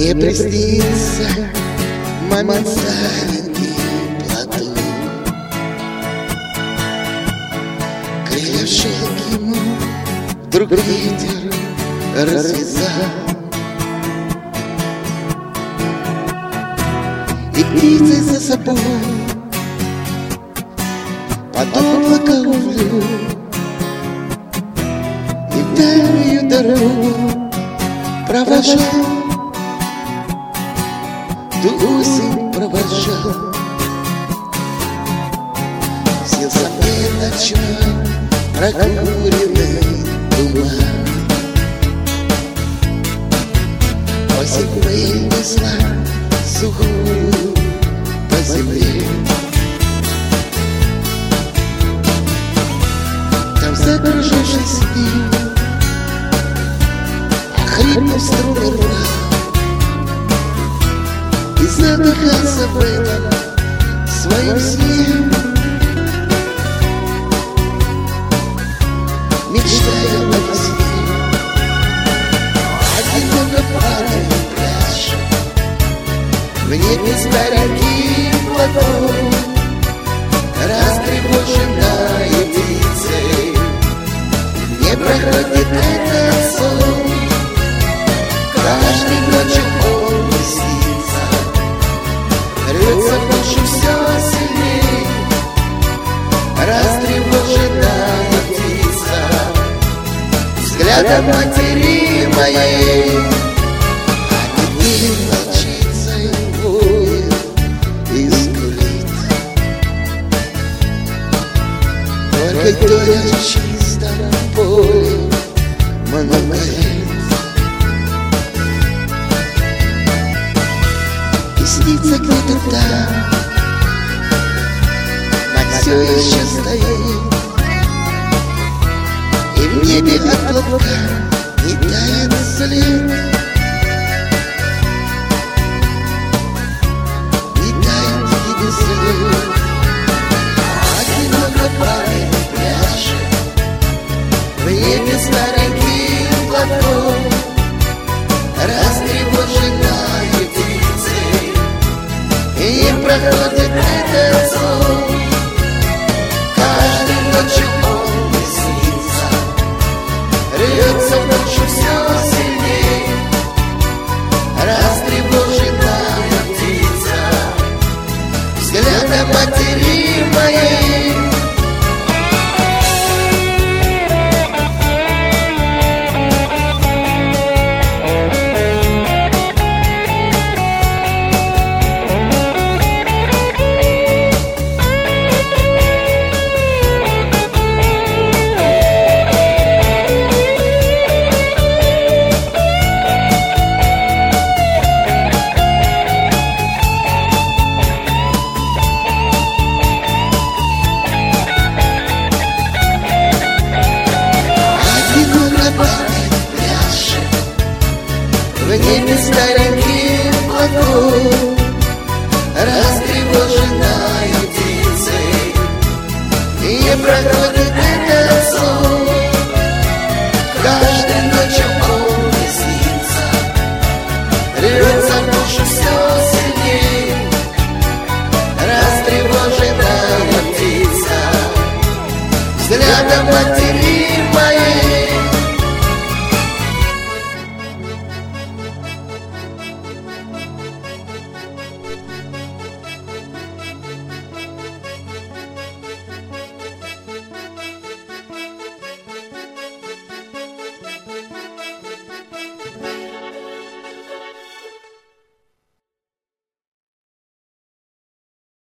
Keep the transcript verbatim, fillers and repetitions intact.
Мне приснится момент старенький плату, крылья шелк ему вдруг ветер развязал, и птицей за собой под облако увлек, и в дальнюю дорогу провожал, ту осень провожал. Снился мне ночной прокуренный туман, осень пыль несла сухую по земле. Там, закружившись ним, охрипнув струны рва, и задыхался в этом своем сне, мечтая о весне. Одиноко падает пляж, в небе старенький платок, растревоженная птицей не проходит этот сон. Каждой ночью он мне снится, рвется в душу все сильней, растревоженная птица взглядом матери моей. А теперь волчицей воет и скулит, только тоя в чистом поле много лет. И снится где-то там, как все еще стоит, и в небе от платка не тает след, не тает в небе след. Одиноко падает пляж, в небе старенький платок, растревоженная птицей и проходит этот сон. Каждой ночью он мне снится, рвется в душу все сильней, растревоженная птица взглядом матери моей. В небе старенький платок, растревоженная птицей не проходит